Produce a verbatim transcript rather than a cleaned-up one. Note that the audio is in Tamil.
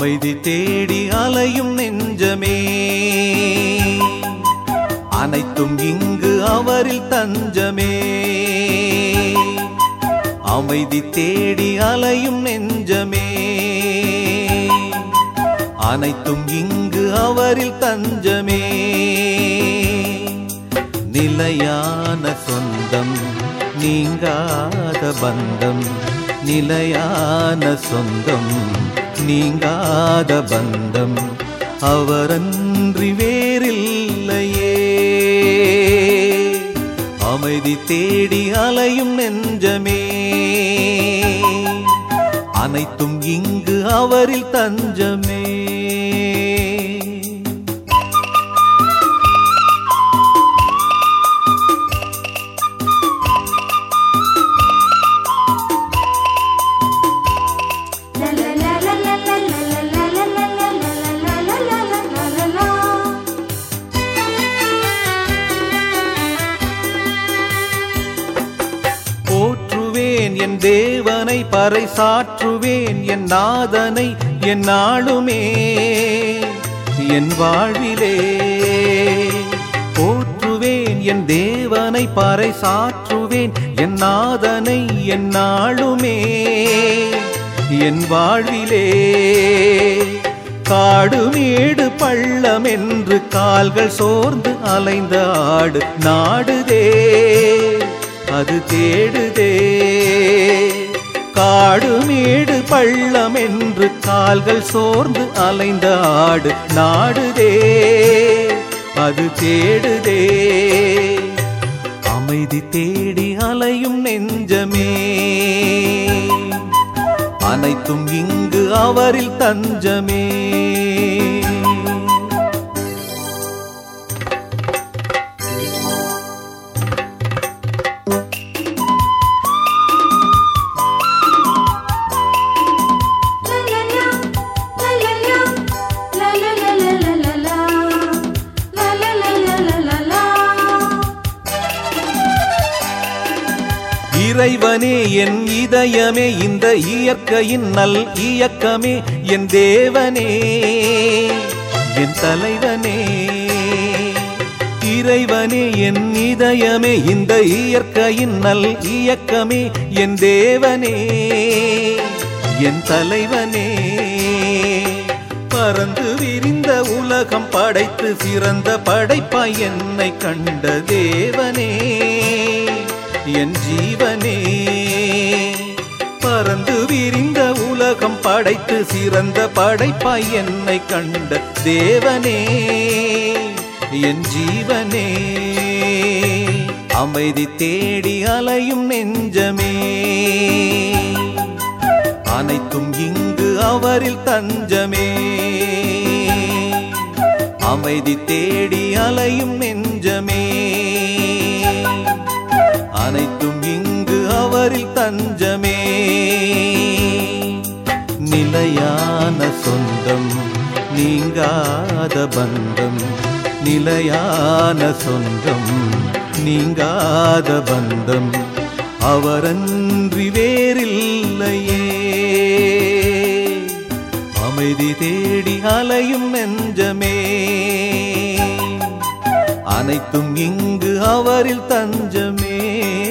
அமைதி தேடி அலையும் நெஞ்சமே, அனைத்தும் இங்கு அவரில் தஞ்சமே. அமைதி தேடி அலையும் நெஞ்சமே, அனைத்தும் இங்கு அவரில் தஞ்சமே. நிலையான சொந்தம் நீங்காத பந்தம், நிலையான சொந்தம் நீங்காத பந்தம், அவரன்றி வேறில்லையே. அமைதி தேடி அலையும் நெஞ்சமே, அனைத்தும் இங்கு அவரில் தஞ்சமே. போற்றுவேன் என் தேவனை, பறைசாற்றுவேன் என் நாதனை என் நாளுமே என் வாழ்விலே. போற்றுவேன் என் தேவனை, பறைசாற்றுவேன் என் நாதனை என் நாளுமே என் வாழ்விலே. காடு மேடு பள்ளம் என்று கால்கள் சோர்ந்து அலைந்த ஆடு நாடுதே, அது தேடுதே. காடு மேடு பள்ளம் என்று கால்கள் சோர்ந்து அலைந்த ஆடு நாடுதே, அது தேடுதே. அமைதி தேடி அலையும் நெஞ்சமே, அனைத்தும் இங்கு அவரில் தஞ்சமே. இறைவனே என் இதயமே, இந்த இயற்கையின் நல் இயக்கமே, என் தேவனே என் தலைவனே. இறைவனே என் இதயமே, இந்த இயற்கையின் நல் இயக்கமே, என் தேவனே என் தலைவனே. பறந்து விரிந்த உலகம் படைத்து சிறந்த படைப்பாய் என்னை கண்ட தேவனே என் ஜீவனே. பறந்து விரிந்த உலகம் படைத்து சிறந்த படைப்பாய் என்னை கண்ட தேவனே என் ஜீவனே. அமைதி தேடி அலையும் நெஞ்சமே, அனைத்தும் இங்கு அவரில் தஞ்சமே. அமைதி தேடி அலையும் நெஞ்சமே, அனைத்தும் இங்கு அவரில் தஞ்சமே. நிலையான சொந்தம் நீங்காத பந்தம், நிலையான சொந்தம் நீங்காத பந்தம், அவரன்றி வேறில்லையே. அமைதி தேடி அலையும் நெஞ்சமே, அனைத்தும் இங்கு அவரில் தஞ்சமே.